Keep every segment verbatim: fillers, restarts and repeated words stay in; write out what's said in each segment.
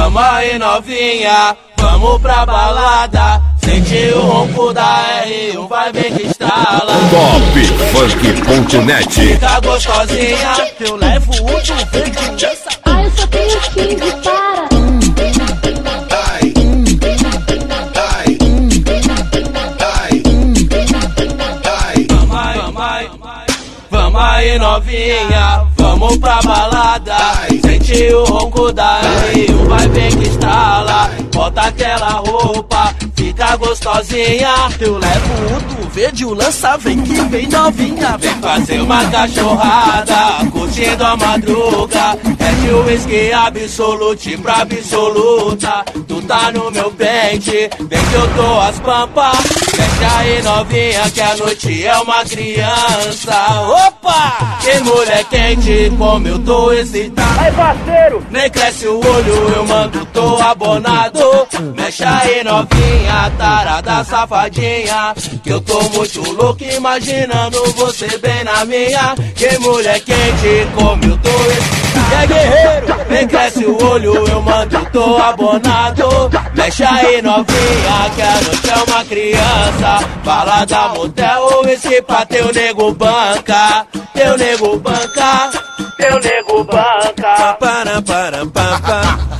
Vamos aí novinha, vamos pra balada. Sente o ronco da R um, vai ver que estrala. Top Funk ponto net. Fica gostosinha, eu levo o último verde. Ah, eu só tenho quinze, para. Ai, ai, ai, ai. Vamos aí, vamos aí, vamos aí novinha, vamos pra balada. Sente o ronco da R um, vai ver que estrala. Bota aquela roupa, fica gostosinha. Eu levo o do verde, o lança, vem que vem novinha. Vem fazer uma cachorrada, curtindo a madruga. É de whisky absolute pra absoluta. Tu tá no meu pente, vem que eu tô as pampas. Fecha aí novinha, que a noite é uma criança. Opa! Que mulher quente, como eu tô excitado. Aí, parceiro! Nem cresce o olho, eu mando, tô abonado. Mexe aí novinha, tarada safadinha, que eu tô muito louco imaginando você bem na minha. Que mulher quente, como eu tô excitado. É guerreiro, nem cresce o olho, eu mando, tô abonado. Mexe aí novinha, que a noite é uma criança. Balada, motel, esse pra teu nego banca. Teu nego banca, teu nego banca. Para, para, para, para.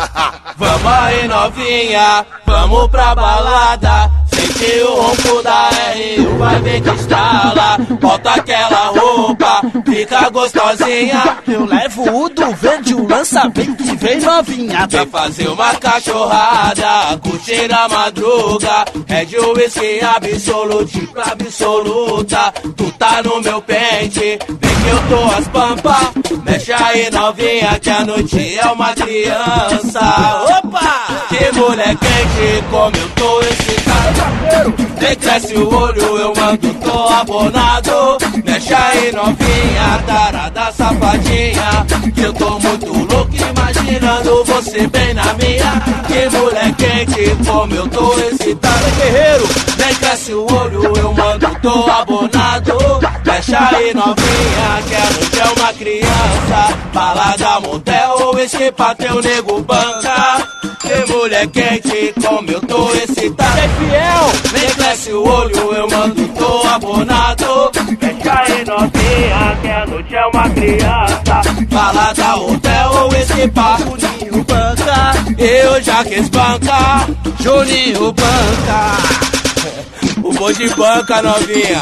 Vamos aí novinha, vamos pra balada. Sente o ronco da R um, vai ver que estrala. Bota aquela roupa, fica gostosinha. Eu levo o do verde, o lança, vem que vem novinha. Vem fazer uma cachorrada, curtir a madruga. É de whisky absolute pra absoluta. Tu tá no meu pente, vem que eu tô as pampas. Mexe aí novinha, que a noite é uma criança. Opa! Que mulher quente, como eu tô excitado. Nem cresce o olho, eu mando, tô abonado. Mexe aí novinha, tarada safadinha, que eu tô muito louco imaginando você bem na minha. Que mulher quente, como eu tô excitado. Guerreiro, nem cresce o olho, eu mando, tô abonado. Mexe aí novinha, que a noite é uma criança. Balada, motel, esse pra teu nego banca. Que mulher quente, como eu tô excitado. É fiel, nem cresce o olho, eu mando, tô abonado. Mexe aí novinha, que a noite é uma criança. Balada, hotel, esse pá, Juninho banca. Eu já quis bancar, Juninho banca. O bom de banca, novinha.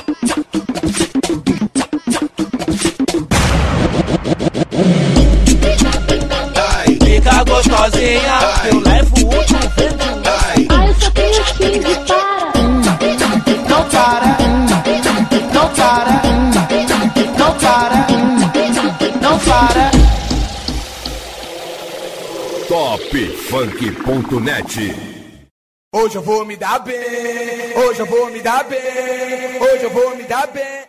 Fica gostosinha, eu levo o último verde. Ah, eu só tenho quinze, para. Não para, não para, não para, não para. Top Funk ponto net. Hoje eu vou me dar bem, hoje eu vou me dar bem, hoje eu vou me dar bem.